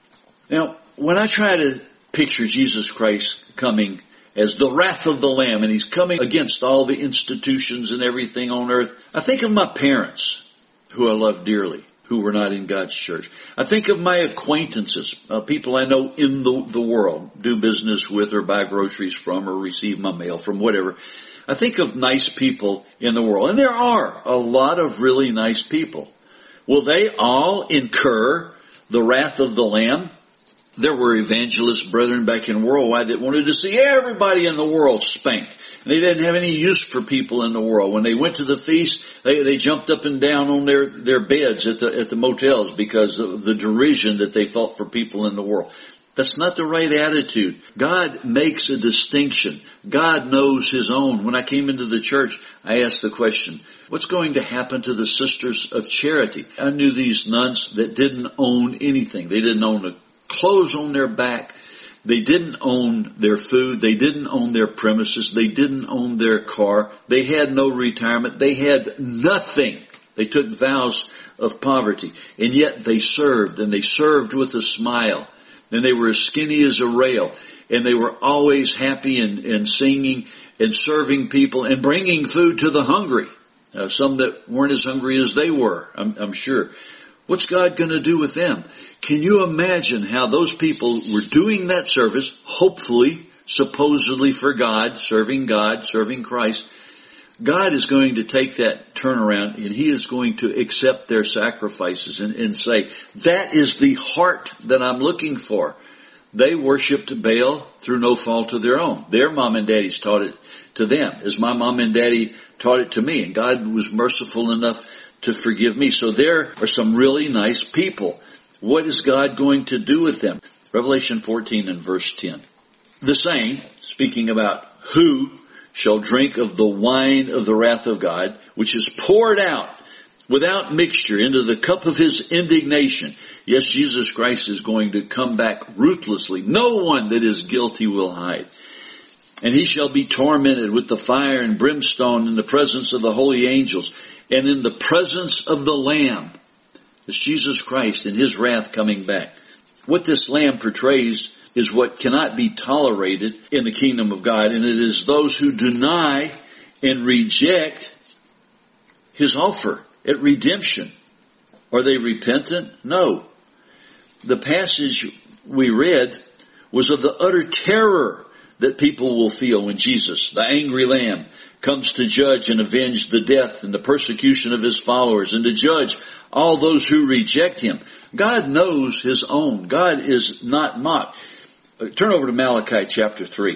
Now, when I try to picture Jesus Christ coming as the wrath of the Lamb, and he's coming against all the institutions and everything on earth, I think of my parents, who I love dearly, who were not in God's church. I think of my acquaintances, uh, people I know in the, the world, do business with or buy groceries from or receive my mail from, whatever. I think of nice people in the world, and there are a lot of really nice people. Will they all incur the wrath of the Lamb? There were evangelist brethren back in worldwide that wanted to see everybody in the world spanked. They didn't have any use for people in the world. When they went to the feast, they, they jumped up and down on their, their beds at the, at the motels because of the derision that they felt for people in the world. That's not the right attitude. God makes a distinction. God knows his own. When I came into the church, I asked the question, what's going to happen to the Sisters of Charity? I knew these nuns that didn't own anything. They didn't own a clothes on their back. They didn't own their food. They didn't own their premises. They didn't own their car. They had no retirement. They had nothing. They took vows of poverty. And yet they served, and they served with a smile. And they were as skinny as a rail. And they were always happy and, and singing and serving people and bringing food to the hungry. Uh, some that weren't as hungry as they were, I'm, I'm sure. What's God going to do with them? Can you imagine how those people were doing that service, hopefully, supposedly for God, serving God, serving Christ. God is going to take that turnaround and He is going to accept their sacrifices and, and say, that is the heart that I'm looking for. They worshiped Baal through no fault of their own. Their mom and daddies taught it to them, as my mom and daddy taught it to me. And God was merciful enough to forgive me. So there are some really nice people. What is God going to do with them? Revelation fourteen and verse ten. The same, speaking about who shall drink of the wine of the wrath of God, which is poured out without mixture into the cup of His indignation. Yes, Jesus Christ is going to come back ruthlessly. No one that is guilty will hide. And He shall be tormented with the fire and brimstone in the presence of the holy angels and in the presence of the Lamb. It's Jesus Christ and His wrath coming back. What this Lamb portrays is what cannot be tolerated in the kingdom of God, and it is those who deny and reject His offer at redemption. Are they repentant? No. The passage we read was of the utter terror that people will feel when Jesus, the angry Lamb, comes to judge and avenge the death and the persecution of His followers and to judge all those who reject Him. God knows His own. God is not mocked. Turn over to Malachi chapter three.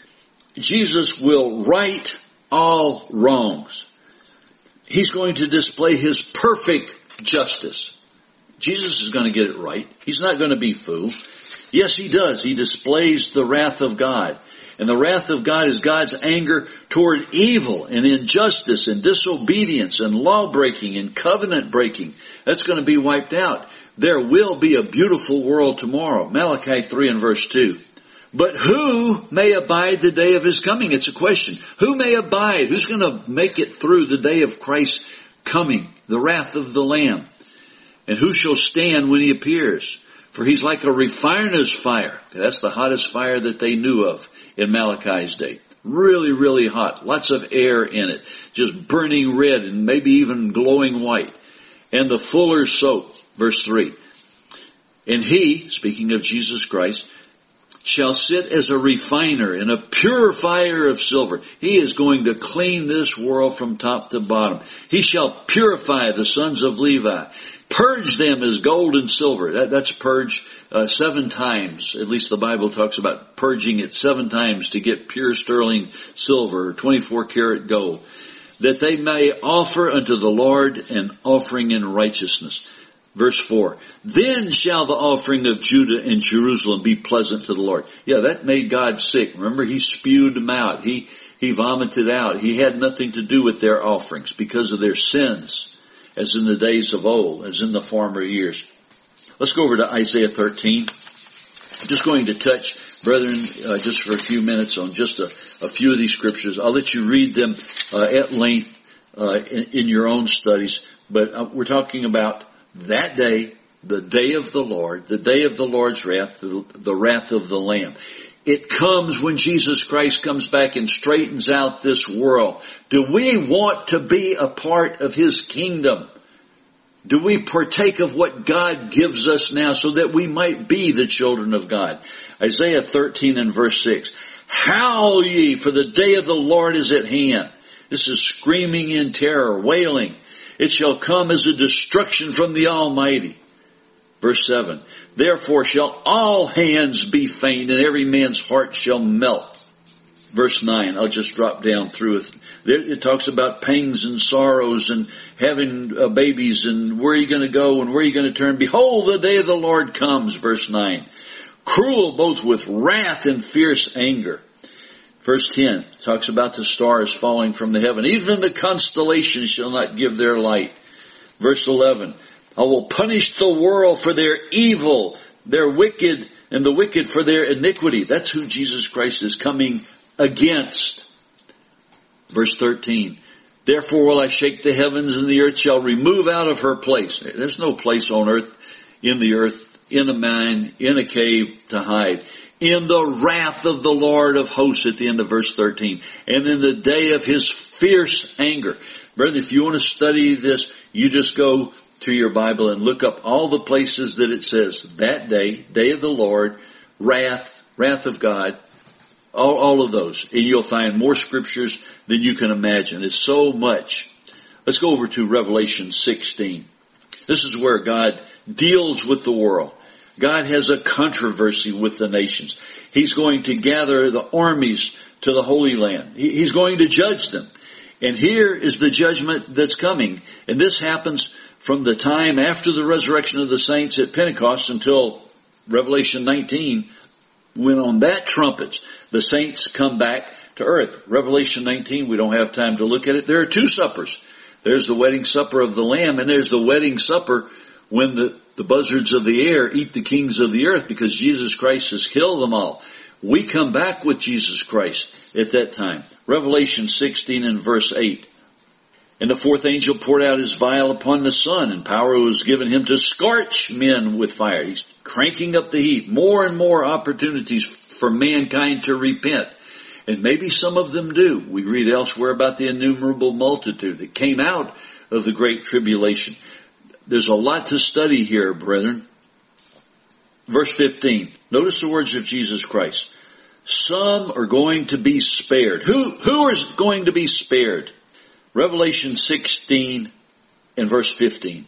Jesus will right all wrongs. He's going to display His perfect justice. Jesus is going to get it right. He's not going to be fooled. Yes, He does. He displays the wrath of God. And the wrath of God is God's anger toward evil and injustice and disobedience and law breaking and covenant breaking. That's going to be wiped out. There will be a beautiful world tomorrow. Malachi three and verse two. But who may abide the day of His coming? It's a question. Who may abide? Who's going to make it through the day of Christ's coming? The wrath of the Lamb. And who shall stand when He appears? For He's like a refiner's fire. That's the hottest fire that they knew of in Malachi's day. Really, really hot. Lots of air in it. Just burning red and maybe even glowing white. And the fuller's soap. Verse three. And He, speaking of Jesus Christ, shall sit as a refiner and a purifier of silver. He is going to clean this world from top to bottom. He shall purify the sons of Levi. Purge them as gold and silver. That, that's purge uh, seven times. At least the Bible talks about purging it seven times to get pure sterling silver, twenty-four karat gold. That they may offer unto the Lord an offering in righteousness. Verse four, then shall the offering of Judah and Jerusalem be pleasant to the Lord. Yeah, that made God sick. Remember, He spewed them out. He, he vomited out. He had nothing to do with their offerings because of their sins, as in the days of old, as in the former years. Let's go over to Isaiah thirteen. I'm just going to touch, brethren, uh, just for a few minutes on just a, a few of these scriptures. I'll let you read them uh, at length uh, in, in your own studies. But uh, we're talking about that day, the day of the Lord, the day of the Lord's wrath, the, the wrath of the Lamb. It comes when Jesus Christ comes back and straightens out this world. Do we want to be a part of His kingdom? Do we partake of what God gives us now so that we might be the children of God? Isaiah thirteen and verse six. Howl ye, for the day of the Lord is at hand. This is screaming in terror, wailing. It shall come as a destruction from the Almighty. Verse seven. Therefore shall all hands be faint, and every man's heart shall melt. Verse nine. I'll just drop down through it. There, it talks about pangs and sorrows and having uh, babies and where are you going to go and where are you going to turn. Behold, the day of the Lord comes. Verse nine. Cruel both with wrath and fierce anger. Verse ten talks about the stars falling from the heaven. Even the constellations shall not give their light. Verse eleven. I will punish the world for their evil, their wicked, and the wicked for their iniquity. That's who Jesus Christ is coming against. Verse thirteen. Therefore will I shake the heavens, and the earth shall remove out of her place. There's no place on earth, in the earth, in a mine, in a cave to hide. In the wrath of the Lord of hosts at the end of verse thirteen. And in the day of His fierce anger. Brother, if you want to study this, you just go to your Bible and look up all the places that it says that day, day of the Lord, wrath, wrath of God, All, all of those. And you'll find more scriptures than you can imagine. It's so much. Let's go over to Revelation sixteen. This is where God deals with the world. God has a controversy with the nations. He's going to gather the armies to the Holy Land. He's going to judge them. And here is the judgment that's coming. And this happens from the time after the resurrection of the saints at Pentecost until Revelation nineteen, when on that trumpet, the saints come back to earth. Revelation nineteen, we don't have time to look at it. There are two suppers. There's the wedding supper of the Lamb, and there's the wedding supper when the, the buzzards of the air eat the kings of the earth, because Jesus Christ has killed them all. We come back with Jesus Christ at that time. Revelation sixteen and verse eight. And the fourth angel poured out his vial upon the sun, and power was given him to scorch men with fire. He's cranking up the heat. More and more opportunities for mankind to repent. And maybe some of them do. We read elsewhere about the innumerable multitude that came out of the great tribulation. There's a lot to study here, brethren. Verse fifteen. Notice the words of Jesus Christ. Some are going to be spared. Who, who is going to be spared? Revelation sixteen and verse fifteen.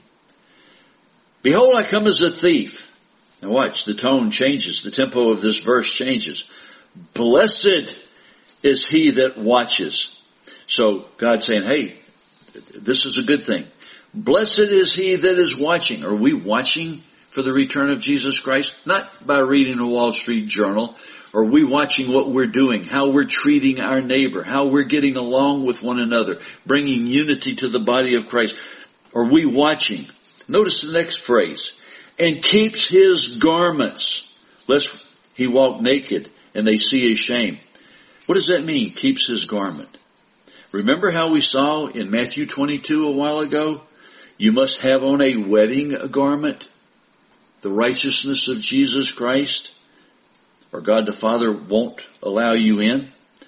Behold, I come as a thief. Now watch, the tone changes. The tempo of this verse changes. Blessed is he that watches. So God's saying, hey, this is a good thing. Blessed is he that is watching. Are we watching for the return of Jesus Christ? Not by reading a Wall Street Journal. Are we watching what we're doing, how we're treating our neighbor, how we're getting along with one another, bringing unity to the body of Christ? Are we watching? Notice the next phrase. And keeps his garments, lest he walk naked and they see his shame. What does that mean, keeps his garment? Remember how we saw in Matthew twenty-two a while ago? You must have on a wedding garment, the righteousness of Jesus Christ, or God the Father won't allow you in.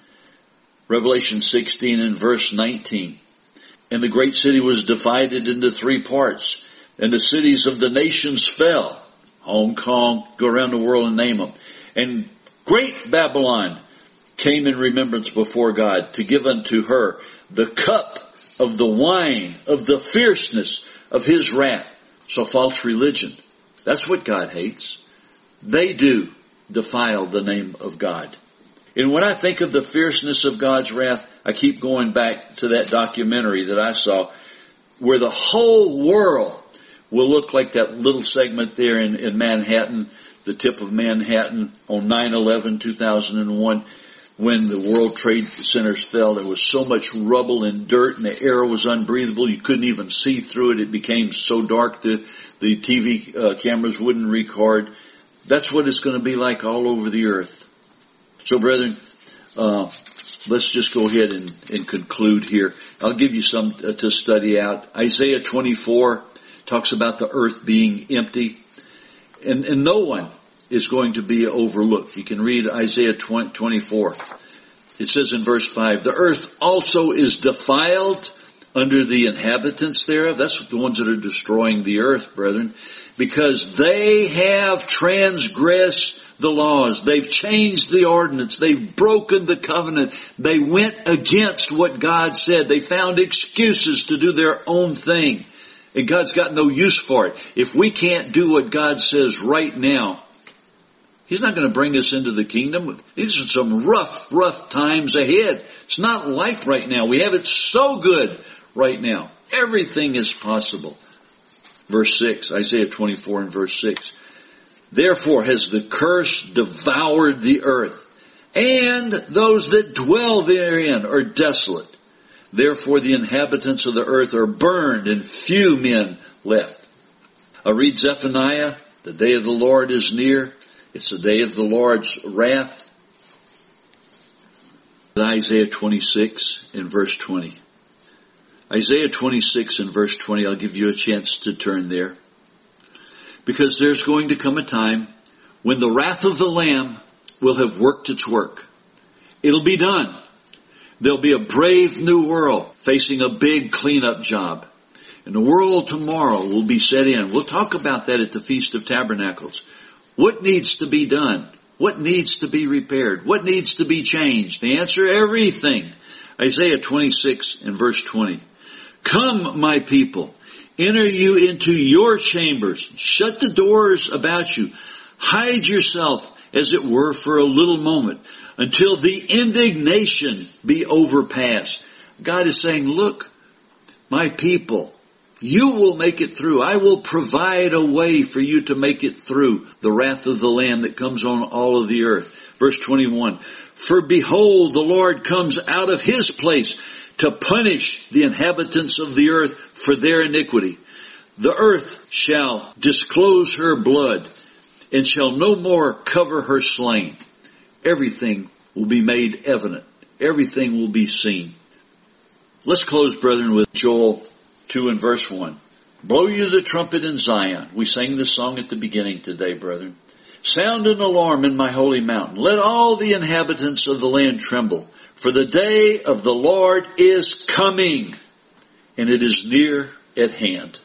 Revelation sixteen and verse nineteen. And the great city was divided into three parts, and the cities of the nations fell. Hong Kong, go around the world and name them. And great Babylon came in remembrance before God to give unto her the cup of the wine of the fierceness of his wrath. So false religion, that's what God hates. They do defile the name of God. And when I think of the fierceness of God's wrath, I keep going back to that documentary that I saw where the whole world will look like that little segment there in, in Manhattan, the tip of Manhattan on nine eleven two thousand one. When the World Trade Centers fell, there was so much rubble and dirt, and the air was unbreathable. You couldn't even see through it. It became so dark that the T V uh, cameras wouldn't record. That's what it's going to be like all over the earth. So, brethren, uh, let's just go ahead and, and conclude here. I'll give you some uh, to study out. Isaiah twenty-four talks about the earth being empty, and, and no one is going to be overlooked. You can read Isaiah twenty-four. It says in verse five, the earth also is defiled under the inhabitants thereof. That's the ones that are destroying the earth, brethren, because they have transgressed the laws. They've changed the ordinance. They've broken the covenant. They went against what God said. They found excuses to do their own thing. And God's got no use for it. If we can't do what God says right now, He's not going to bring us into the kingdom. These are some rough, rough times ahead. It's not like right now. We have it so good right now. Everything is possible. Verse six, Isaiah twenty-four and verse six. Therefore has the curse devoured the earth, and those that dwell therein are desolate. Therefore the inhabitants of the earth are burned, and few men left. I read Zephaniah, the day of the Lord is near. It's the day of the Lord's wrath. Isaiah twenty-six and verse twenty. Isaiah twenty-six and verse twenty, I'll give you a chance to turn there. Because there's going to come a time when the wrath of the Lamb will have worked its work. It'll be done. There'll be a brave new world facing a big cleanup job. And the world tomorrow will be set in. We'll talk about that at the Feast of Tabernacles. What needs to be done? What needs to be repaired? What needs to be changed? The answer, everything. Isaiah twenty-six and verse twenty. Come, my people, enter you into your chambers. Shut the doors about you. Hide yourself, as it were, for a little moment, until the indignation be overpassed. God is saying, look, my people, you will make it through. I will provide a way for you to make it through the wrath of the Lamb that comes on all of the earth. Verse twenty-one, for behold, the Lord comes out of his place to punish the inhabitants of the earth for their iniquity. The earth shall disclose her blood and shall no more cover her slain. Everything will be made evident. Everything will be seen. Let's close, brethren, with Joel two and verse one. Blow you the trumpet in Zion. We sang this song at the beginning today, brethren. Sound an alarm in my holy mountain. Let all the inhabitants of the land tremble. For the day of the Lord is coming, and it is near at hand.